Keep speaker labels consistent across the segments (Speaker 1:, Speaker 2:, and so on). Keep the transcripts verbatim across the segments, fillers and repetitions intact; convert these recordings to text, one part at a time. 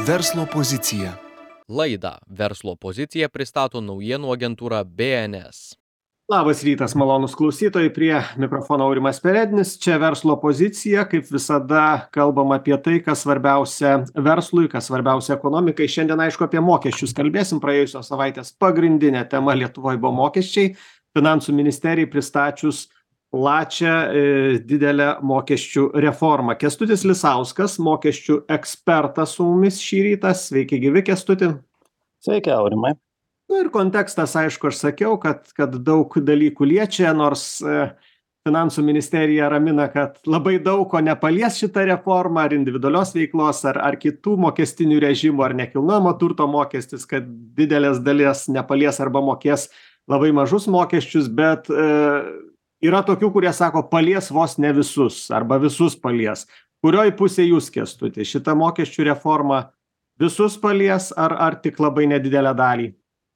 Speaker 1: Verslo pozicija.
Speaker 2: Laidą Verslo pozicija pristato naujienų agentūra B N S.
Speaker 3: Labas rytas, malonūs klausytojai, prie mikrofono Aurimas Perednis. Čia Verslo pozicija, kaip visada kalbam apie tai, kas svarbiausia verslui, kas svarbiausia ekonomikai. Šiandien, aišku, apie mokesčius kalbėsim. Praėjusios savaitės pagrindinė tema Lietuvoje buvo mokesčiai. Finansų ministerijai pristačius plačią e, didelę mokesčių reformą. Kęstutis Lisauskas, mokesčių ekspertas su mumis šį rytą. Sveiki gyvi, Kęstuti.
Speaker 4: Sveiki, Aurimai.
Speaker 3: Na ir kontekstas, aišku, aš sakiau, kad, kad daug dalykų liečia, nors e, finansų ministerija ramina, kad labai daug ko nepalies šitą reformą, ar individualios veiklos, ar, ar kitų mokestinių režimų, ar nekilnojamo turto mokestis, kad didelės dalies nepalies arba mokės labai mažus mokesčius, bet e, yra tokių, kurie sako, palies vos ne visus, arba visus palies. Kurioj pusė jūs, Kęstuti? Šita mokesčių reforma visus palies, ar, ar tik labai nedidelę dalį?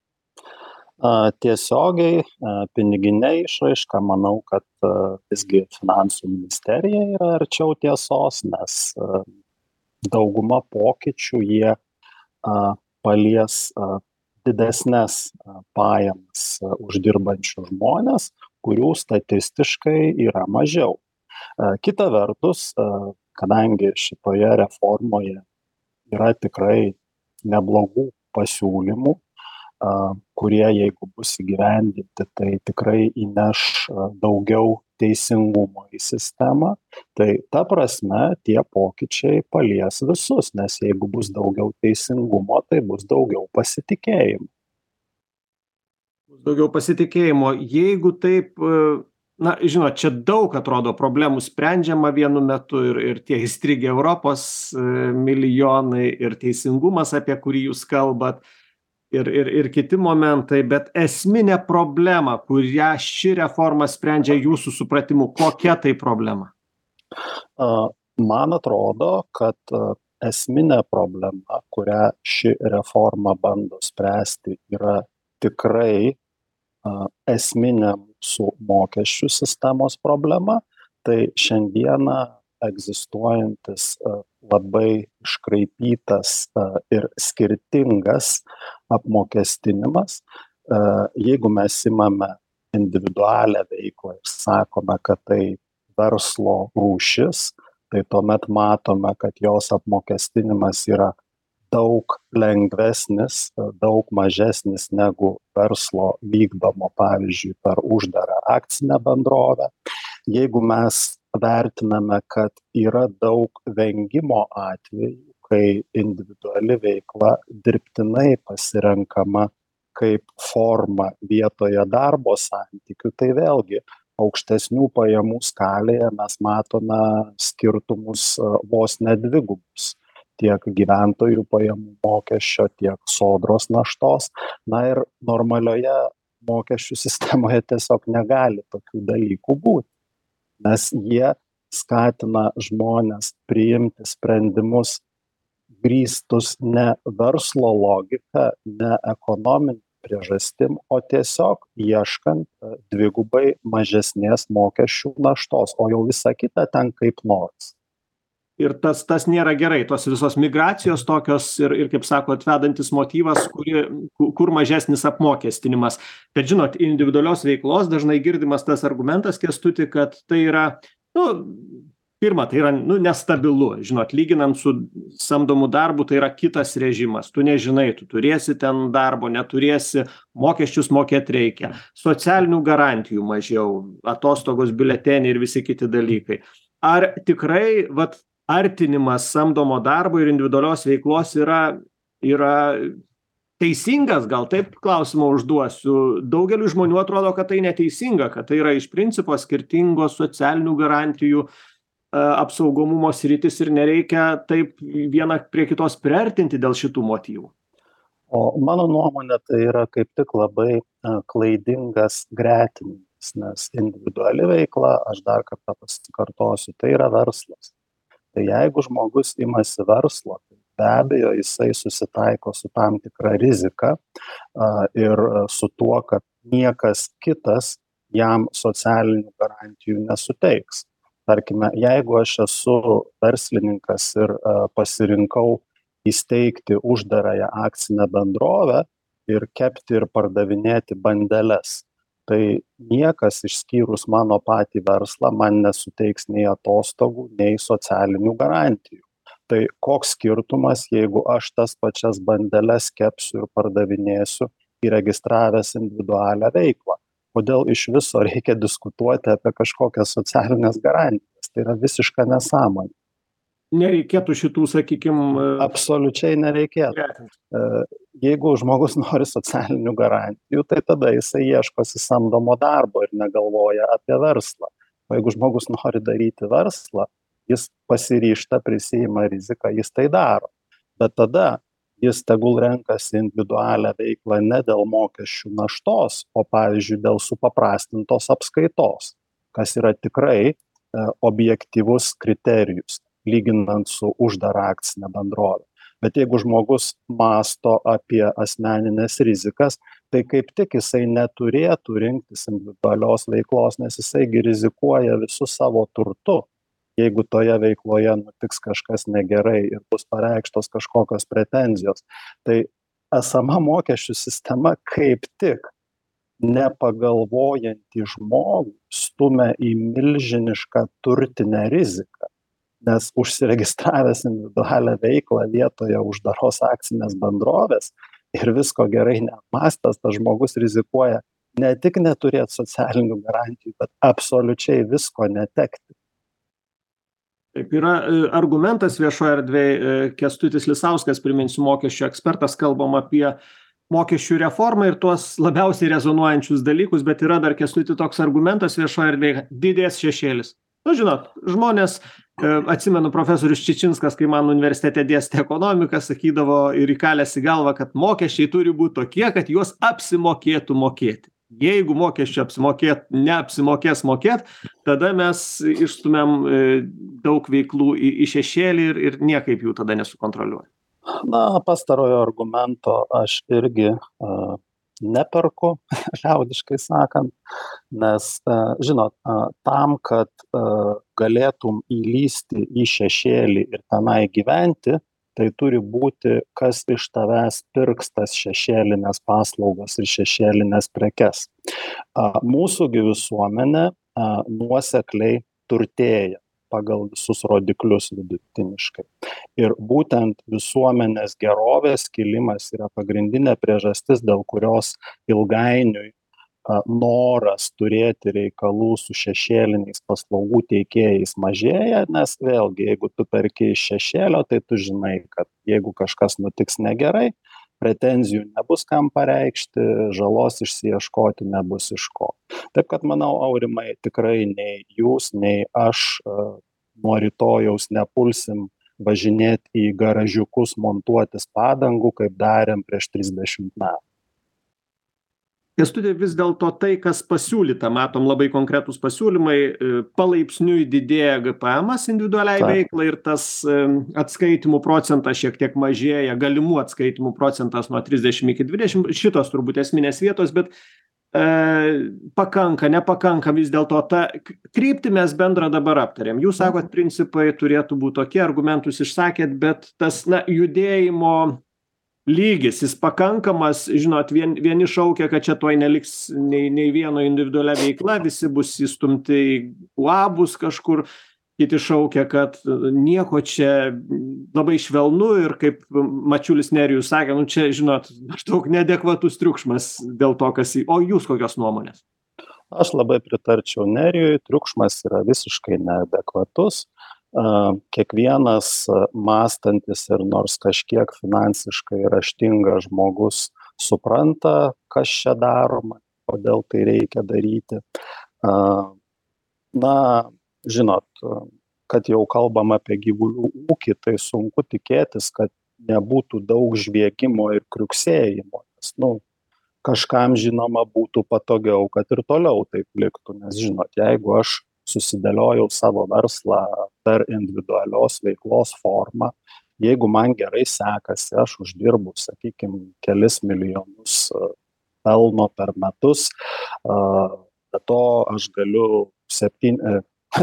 Speaker 4: Tiesiogiai piniginė išraiška, manau, kad visgi finansų ministerija yra arčiau tiesos, nes dauguma pokyčių jie palies didesnės pajamas uždirbančių žmonės, kurių statistiškai yra mažiau. Kita vertus, kadangi šitoje reformoje yra tikrai neblogų pasiūlymų, kurie, jeigu bus įgyvendinti, tai tikrai įneš daugiau teisingumo į sistemą, tai ta prasme tie pokyčiai palies visus, nes jeigu bus daugiau teisingumo, tai bus daugiau pasitikėjimo.
Speaker 3: Bus daugiau pasitikėjimo. Jeigu taip, na, žinot, čia daug atrodo problemų sprendžiama vienu metu ir, ir tie įstrigę Europos milijonai ir teisingumas, apie kurį jūs kalbat, Ir, ir, ir kiti momentai, bet esminė problema, kurią ši reforma sprendžia jūsų supratimu, kokia tai problema?
Speaker 4: Man atrodo, kad esminė problema, kurią ši reforma bando spręsti, yra tikrai esminė mūsų mokesčių sistemos problema. Tai šiandieną egzistuojantis labai iškraipytas ir skirtingas apmokestinimas. Jeigu mes imame individualią veiklą ir sakome, kad tai verslo rūšis, tai tuomet matome, kad jos apmokestinimas yra daug lengvesnis, daug mažesnis negu verslo vykdomo, pavyzdžiui, per uždarą akcinę bendrovę. Jeigu mes vertiname, kad yra daug vengimo atvejų, kai individuali veikla dirbtinai pasirenkama kaip forma vietoje darbo santykių, tai vėlgi aukštesnių pajamų skalėje mes matome skirtumus vos ne dvigubus. Tiek gyventojų pajamų mokesčio, tiek sodros naštos. Na ir normalioje mokesčių sistemoje tiesiog negali tokių dalykų būti. Nes jie skatina žmones priimti sprendimus grįstus ne verslo logika, ne ekonominė priežastim, o tiesiog ieškant dvigubai mažesnės mokesčių naštos, o jau visa kita ten kaip nors.
Speaker 3: Ir tas, tas nėra gerai, tos visos migracijos tokios ir, ir kaip sako, atvedantis motyvas, kuri, kur mažesnis apmokestinimas. Bet žinot, individualios veiklos dažnai girdimas tas argumentas, Kęstuti, kad tai yra, nu, pirma, tai yra nu, nestabilu. Žinot, lyginant su samdomu darbu, tai yra kitas režimas. Tu nežinai, tu turėsi ten darbo, neturėsi, mokesčius mokėti reikia. Socialinių garantijų mažiau, atostogos biuleteniai ir visi kiti dalykai. Ar tikrai, vat, artinimas samdomo darbo ir individualios veiklos yra, yra teisingas, gal taip klausimą užduosiu. Daugeliu žmonių atrodo, kad tai neteisinga, kad tai yra iš principo skirtingos socialinių garantijų apsaugomumo sritis ir nereikia taip vieną prie kitos priartinti dėl šitų motyvų.
Speaker 4: O mano nuomonė tai yra kaip tik labai klaidingas gretinimas, nes individuali veikla, aš dar kartą pasikartosiu, tai yra verslas. Tai jeigu žmogus imasi verslo, tai be abejo jisai susitaiko su tam tikra rizika ir su tuo, kad niekas kitas jam socialinių garantijų nesuteiks. Tarkime, jeigu aš esu verslininkas ir pasirinkau įsteigti uždarąją akcinę bendrovę ir kepti ir pardavinėti bandeles. Tai niekas išskyrus mano patį verslą man nesuteiks nei atostogų, nei socialinių garantijų. Tai koks skirtumas, jeigu aš tas pačias bandeles kepsiu ir pardavinėsiu įregistravęs individualią veiklą? Kodėl iš viso reikia diskutuoti apie kažkokias socialinės garantijas? Tai yra visiška nesąmonė.
Speaker 3: Nereikėtų šitų, sakykime...
Speaker 4: Absoliučiai nereikėtų. Jeigu žmogus nori socialinių garantijų, tai tada jisai ieškosi samdomo darbo ir negalvoja apie verslą. O jeigu žmogus nori daryti verslą, jis pasiryžta, prisiima riziką, jis tai daro. Bet tada jis tegul renkasi individualią veiklą ne dėl mokesčių naštos, o pavyzdžiui dėl supaprastintos apskaitos, kas yra tikrai objektyvus kriterijus, lyginant su uždara akcinė bendrovė. Bet jeigu žmogus mąsto apie asmeninės rizikas, tai kaip tik jisai neturėtų rinktis individualios veiklos, nes jisai rizikuoja visų savo turtu. Jeigu toje veikloje nutiks kažkas negerai ir bus pareikštos kažkokios pretenzijos, tai esama mokesčių sistema kaip tik nepagalvojantį žmogų stumia į milžinišką turtinę riziką. Nes užsiregistravęs individualią veiklą vietoje uždaros akcinės bendrovės ir visko gerai neapmąstęs, tas žmogus rizikuoja ne tik neturėti socialinių garantijų, bet absoliučiai visko netekti.
Speaker 3: Taip, yra argumentas viešoje erdvėje, Kęstutis Lisauskas, priminsiu, mokesčių ekspertas, kalbam apie mokesčių reformą ir tuos labiausiai rezonuojančius dalykus, bet yra dar, Kęstuti, toks argumentas viešoje erdvėje, didės šešėlis. Nu, žinot, žmonės, atsimenu, profesorius Čičinskas, kai man universitete dėstė ekonomiką, sakydavo ir įkalęs į galvą, kad mokesčiai turi būti tokie, kad juos apsimokėtų mokėti. Jeigu mokesčių apsimokėt, neapsimokės mokėt, tada mes išstumėm daug veiklų į, į šešėlį ir, ir niekaip jų tada nesukontroliuoja.
Speaker 4: Na, pastarojo argumento aš irgi uh, neperku, liaudiškai sakant, nes, uh, žinot, uh, tam, kad uh, galėtum įlysti į šešėlį ir tenai gyventi, tai turi būti, kas iš tavęs pirks tas šešėlinės paslaugas ir šešėlinės prekes. Mūsųgi visuomenė nuosekliai turtėja pagal visus rodiklius vidutiniškai. Ir būtent visuomenės gerovės kilimas yra pagrindinė priežastis, dėl kurios ilgainiui noras turėti reikalų su šešėliniais paslaugų teikėjais mažėja, nes vėlgi, jeigu tu perki iš šešėlio, tai tu žinai, kad jeigu kažkas nutiks negerai, pretenzijų nebus kam pareikšti, žalos išsiieškoti nebus iš ko. Taip kad, manau, Aurimai, tikrai nei jūs, nei aš nuo rytojaus nepulsim važinėti į garažiukus, montuotis padangų, kaip darėm prieš trisdešimt metų.
Speaker 3: Kęstuti, vis dėlto tai, kas pasiūlyta, matom labai konkretūs pasiūlymai, palaipsniui didėja G P Emas individualiai Ta. veiklai ir tas atskaitimų procentas šiek tiek mažėja, galimų atskaitimų procentas nuo trisdešimt iki dvidešimt, šitos turbūt esminės vietos, bet e, pakanka, nepakanka vis dėlto tą kryptį mes bendrą dabar aptarėm. Jūs sakot, principai turėtų būti tokie, argumentus išsakėt, bet tas, na, judėjimo lygis, jis pakankamas, žinot, vien, vieni šaukia, kad čia tuoj neliks nei, nei vieno individualia veikla, visi bus įstumti į uabus kažkur, kiti šaukia, kad nieko čia labai švelnu ir kaip Mačiulis Nerijus sakė, nu čia, žinot, maždaug neadekvatus triukšmas dėl to, kas į... O jūs kokios nuomonės?
Speaker 4: Aš labai pritarčiau Nerijui, triukšmas yra visiškai neadekvatus. Kiekvienas mąstantis ir nors kažkiek finansiškai raštingas žmogus supranta, kas čia daroma, kodėl tai reikia daryti. Na, žinot, kad jau kalbam apie gyvulių ūkį, tai sunku tikėtis, kad nebūtų daug žviegimo ir kriuksėjimo. Nes, nu, kažkam, žinoma, būtų patogiau, kad ir toliau taip liktų. Nes, žinot, jeigu aš susidėliojau savo verslą per individualios veiklos formą, jeigu man gerai sekasi, aš uždirbu, sakykime, kelis milijonus pelno per metus, be to aš galiu septyn,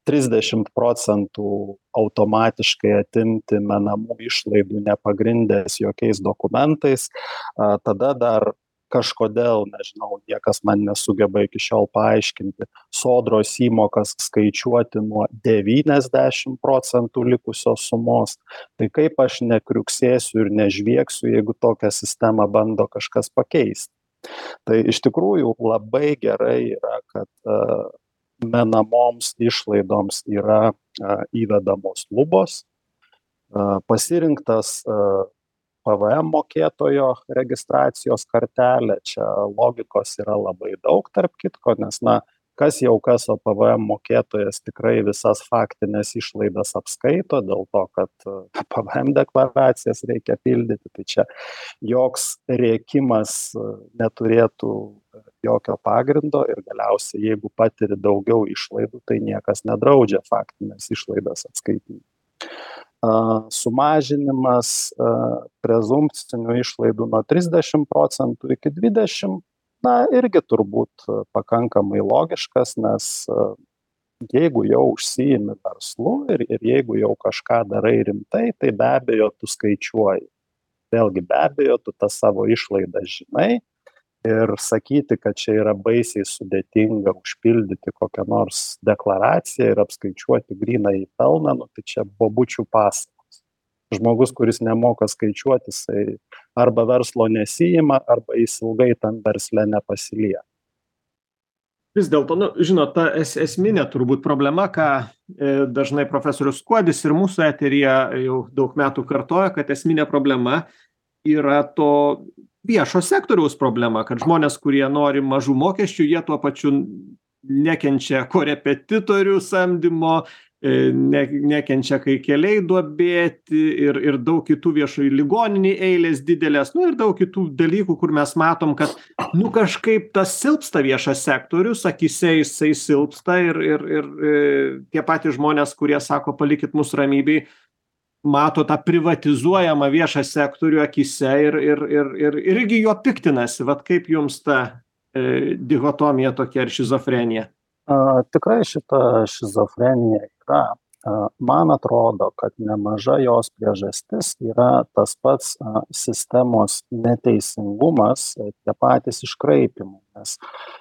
Speaker 4: trisdešimt procentų automatiškai atimti menamų išlaidų nepagrindęs jokiais dokumentais, tada dar kažkodėl, nežinau, niekas man nesugeba iki šiol paaiškinti, sodros įmokas skaičiuoti nuo devyniasdešimt procentų likusios sumos. Tai kaip aš nekriuksėsiu ir nežviegsiu, jeigu tokią sistemą bando kažkas pakeisti. Tai iš tikrųjų labai gerai yra, kad uh, menamoms išlaidoms yra uh, įvedamos lubos, uh, pasirinktas uh, P V M mokėtojo registracijos kartelė, čia logikos yra labai daug tarp kitko, nes, na, kas jau kas, o P V M mokėtojas tikrai visas faktinės išlaidas apskaito, dėl to, kad P V M deklaracijas reikia pildyti, tai čia joks rėkimas neturėtų jokio pagrindo ir galiausiai, jeigu patiri daugiau išlaidų, tai niekas nedraudžia faktinės išlaidas atskaityti. Uh, sumažinimas uh, prezumpcinių išlaidų nuo trisdešimt procentų iki dvidešimt, na, irgi turbūt uh, pakankamai logiškas, nes uh, jeigu jau užsiimi verslu ir, ir jeigu jau kažką darai rimtai, tai be abejo tu skaičiuoji. Vėlgi be abejo tu tą savo išlaidą žinai ir sakyti, kad čia yra baisiai sudėtinga užpildyti kokią nors deklaraciją ir apskaičiuoti grynąjį pelną, nu, tai čia bobučių pasakos. Žmogus, kuris nemoka skaičiuoti, jisai arba verslo nesiima, arba jis ilgai tam versle nepasilieka.
Speaker 3: Vis dėlto, nu, žinot, ta es, esminė turbūt problema, ką e, dažnai profesorius Kuodis ir mūsų eteryje jau daug metų kartoja, kad esminė problema yra to viešo sektoriaus problema, kad žmonės, kurie nori mažų mokesčių, jie tuo pačiu nekenčia korepetitorių samdymo, ne, nekenčia, kai keliai duobėti ir, ir daug kitų viešųjų ligoninių eilės didelės, nu ir daug kitų dalykų, kur mes matom, kad nu kažkaip tas silpsta viešas sektorius, akyse jisai silpsta ir, ir, ir, ir tie patys žmonės, kurie sako, palikit mus ramybėj, mato tą privatizuojamą viešą sektorių akyse ir, ir, ir, ir, irgi jo piktinasi. Vat kaip jums ta e, dichotomija tokia ar šizofrenija?
Speaker 4: A, tikrai šita šizofrenija yra. A, man atrodo, kad nemaža jos priežastis yra tas pats a, sistemos neteisingumas, tie patys iškraipimai, nes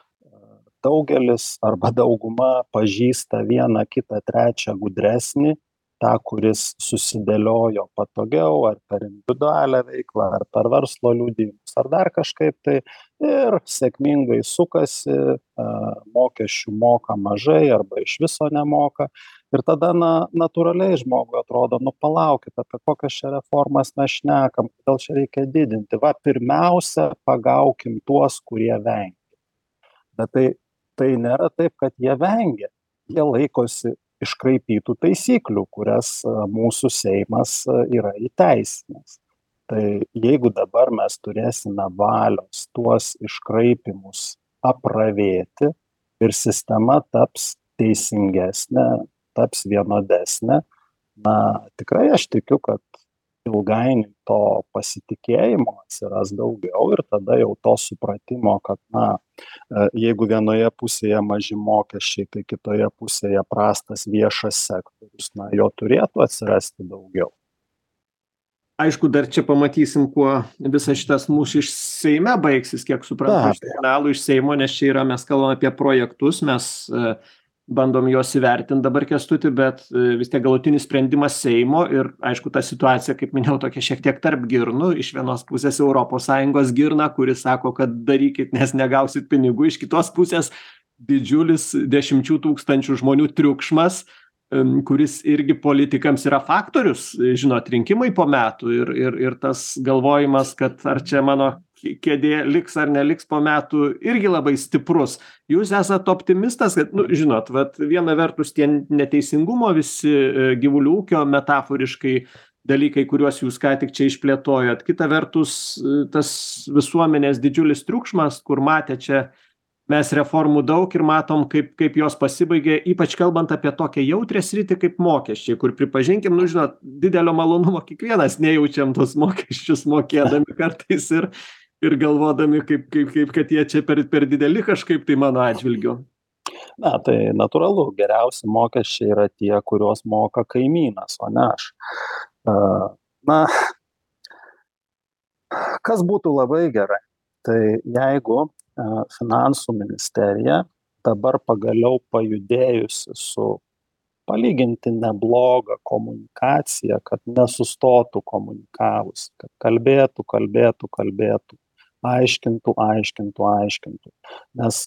Speaker 4: a, daugelis arba dauguma pažįsta vieną, kitą, trečią gudresnį, tą, kuris susidėliojo patogiau, ar per individualią veiklą, ar per verslo liudijimus, ar dar kažkaip tai, ir sėkmingai sukasi, mokesčių moka mažai, arba iš viso nemoka. Ir tada, na, natūraliai žmogui atrodo, nu palaukit, apie kokias čia reformas mes šnekam, kodėl čia reikia didinti. Va, pirmiausia, pagaukim tuos, kurie vengia. Bet tai, tai nėra taip, kad jie vengia. Jie laikosi iškraipytų taisyklių, kurias mūsų Seimas yra įteisinęs. Tai jeigu dabar mes turėsime valios tuos iškraipimus apravėti ir sistema taps teisingesnė, taps vienodesnė, na, tikrai aš tikiu, kad ilgainiui to pasitikėjimo atsiras daugiau ir tada jau to supratimo, kad, na, jeigu vienoje pusėje maži mokesčiai, tai kitoje pusėje prastas viešas sektorius, na, jo turėtų atsirasti daugiau.
Speaker 3: Aišku, dar čia pamatysim, kuo visas šitas mūšis Seime baigsis, kiek suprantu, iš signalų iš Seimo, nes čia yra, mes kalbam apie projektus, mes bandom juos įvertinti dabar, Kęstuti, bet vis tiek galutinis sprendimas Seimo ir, aišku, ta situacija, kaip minėjau, tokia šiek tiek tarp girnų. Iš vienos pusės Europos Sąjungos girna, kuris sako, kad darykit, nes negausit pinigų. Iš kitos pusės didžiulis dešimčių tūkstančių žmonių triukšmas, kuris irgi politikams yra faktorius, žinot, rinkimai po metų ir, ir, ir tas galvojimas, kad ar čia mano kėdė liks ar neliks po metų, irgi labai stiprus. Jūs esat optimistas, kad, nu, žinot, vat viena vertus tie neteisingumo visi gyvulių ūkio metaforiškai dalykai, kuriuos jūs ką tik čia išplėtojot. Kita vertus tas visuomenės didžiulis triukšmas, kur matė čia mes reformų daug ir matom, kaip, kaip jos pasibaigė, ypač kalbant apie tokią jautrę sritį kaip mokesčiai, kur pripažinkim, nu, žinot, didelio malonumo kiekvienas nejaučiam tos mokesčius mokėdami kartais ir, ir galvodami, kaip, kaip, kaip, kad jie čia per, per dideli kažkaip tai mano atžvilgiu.
Speaker 4: Na, tai natūralu, geriausi mokesčiai yra tie, kuriuos moka kaimynas, o ne aš. Na, kas būtų labai gerai, tai jeigu finansų ministerija dabar pagaliau pajudėjusi su palyginti neblogą komunikaciją, kad nesustotų komunikavus, kad kalbėtų, kalbėtų, kalbėtų, aiškintų, aiškintų, aiškintų. Nes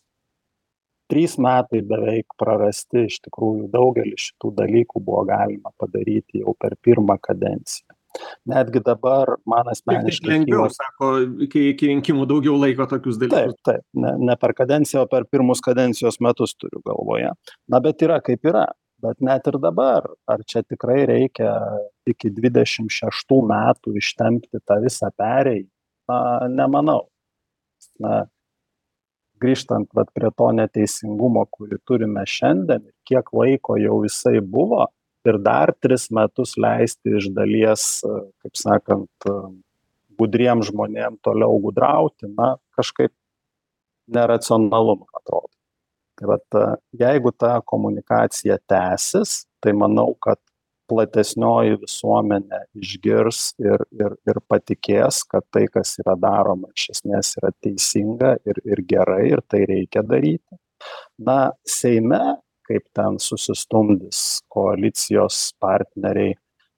Speaker 4: trys metai beveik prarasti, iš tikrųjų daugelį šitų dalykų buvo galima padaryti jau per pirmą kadenciją. Netgi dabar man asmeniškai...
Speaker 3: Lengviau, kyla... sako, iki, iki rinkimų daugiau laiko tokius dalykus.
Speaker 4: Taip, taip, ne, ne per kadenciją, o per pirmus kadencijos metus turiu galvoje. Na, bet yra kaip yra. Bet net ir dabar, ar čia tikrai reikia iki dvidešimt šeštų metų ištempti tą visą perėjimą? Na, nemanau. Na, grįžtant vat, prie to neteisingumo, kurį turime šiandien, kiek laiko jau jisai buvo, ir dar tris metus leisti iš dalies, kaip sakant, gudriem žmonėm toliau gudrauti, na, kažkaip neracionalu, man atrodo. Tai vat, jeigu ta komunikacija tęsis, tai manau, kad platesnioji visuomenė išgirs ir, ir, ir patikės, kad tai, kas yra daroma, iš esmės yra teisinga ir, ir gerai, ir tai reikia daryti. Na, Seime, kaip ten susistumdys koalicijos partneriai,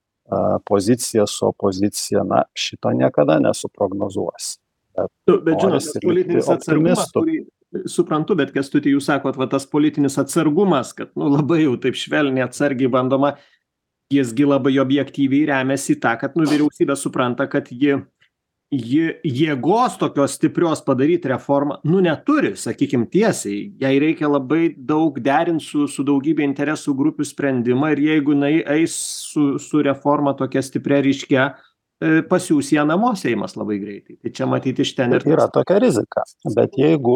Speaker 4: pozicija su opozicija, na, šito niekada nesuprognozuosi.
Speaker 3: Bet, bet žinot, tas politinis atsargumas, kurį suprantu, bet Kęstuti, jūs sakot, va, tas politinis atsargumas, kad nu, labai jau taip švelniai atsargiai bandoma, jisgi labai objektyviai remiasi į tą, kad nu, vyriausybė supranta, kad ji, ji jėgos tokios stiprios padaryti reformą, nu neturi, sakykim tiesiai, jai reikia labai daug derinti su, su daugybė interesų grupių sprendimą ir jeigu jinai eis su, su reforma tokia stipria ryškia, pasiūs ją namo Seimas labai greitai. Tai čia matyti iš ten ir...
Speaker 4: Yra tokia rizika, bet jeigu,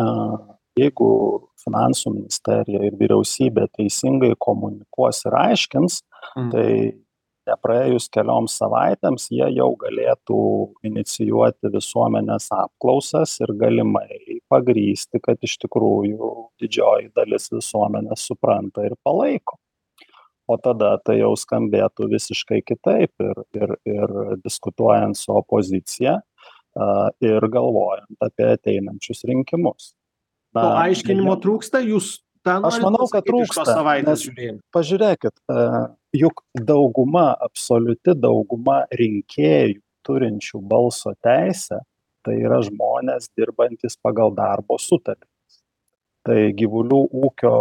Speaker 4: jeigu finansų ministerija ir vyriausybė teisingai komunikuos ir aiškins, mm. tai nepraėjus kelioms savaitėms jie jau galėtų inicijuoti visuomenės apklausas ir galimai pagrįsti, kad iš tikrųjų didžioji dalis visuomenės supranta ir palaiko. O tada tai jau skambėtų visiškai kitaip ir, ir, ir diskutuojant su opozicija uh, ir galvojant apie ateinančius rinkimus.
Speaker 3: Na, o aiškinimo ne, trūksta, jūs tą
Speaker 4: aš manau, kad trūksta, nes pažiūrėkit, uh, juk dauguma, absoliuti dauguma rinkėjų turinčių balso teisę, tai yra žmonės dirbantis pagal darbo sutartis. Tai gyvulių ūkio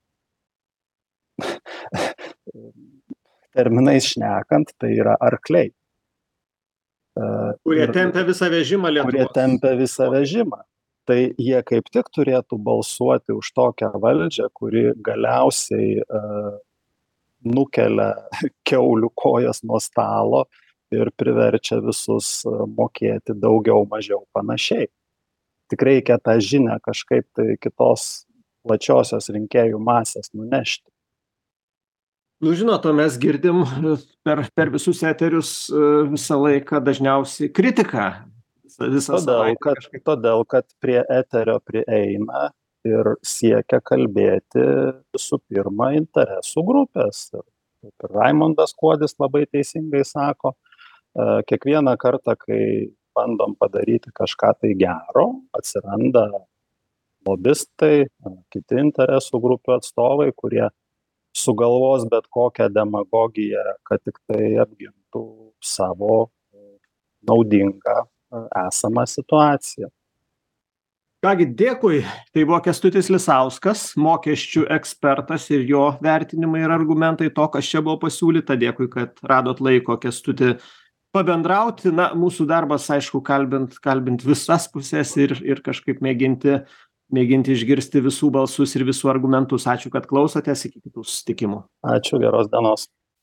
Speaker 4: terminais šnekant, tai yra arkliai.
Speaker 3: Kurie ir, tempia visą vežimą Lietuvos.
Speaker 4: Kurie tempia visą vežimą. Tai jie kaip tik turėtų balsuoti už tokią valdžią, kuri galiausiai uh, nukelia kiaulių kojas nuo stalo ir priverčia visus uh, mokėti daugiau mažiau panašiai. Tik reikia tą žinią kažkaip tai kitos plačiosios rinkėjų masės nunešti.
Speaker 3: Nu, žinot, o mes girdim per, per visus eterius visą laiką dažniausiai kritiką. Visą
Speaker 4: todėl, kad, kažkaip... todėl, kad prie eterio prieina ir siekia kalbėti visų pirma interesų grupės. Ir Raimondas Kuodis labai teisingai sako, kiekvieną kartą, kai bandom padaryti kažką tai gero, atsiranda lobistai, kiti interesų grupių atstovai, kurie sugalvos bet kokią demagogiją, kad tik tai apgintų savo naudingą esamą situaciją.
Speaker 3: Kągi, dėkui. Tai buvo Kęstutis Lisauskas, mokesčių ekspertas ir jo vertinimai ir argumentai to, kas čia buvo pasiūlyta. Dėkui, kad radot laiko, Kęstuti, pabendrauti. Na, mūsų darbas, aišku, kalbint, kalbint visas pusės ir, ir kažkaip mėginti mėginti išgirsti visų balsus ir visų argumentus. Ačiū, kad klausotės. Iki kitų susitikimų.
Speaker 4: Ačiū, geros dienos.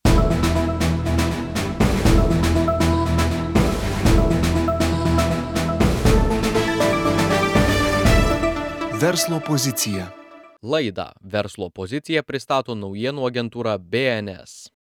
Speaker 1: Verslo pozicija.
Speaker 2: Laidą Verslo pozicija pristato naujienų agentūra B N S.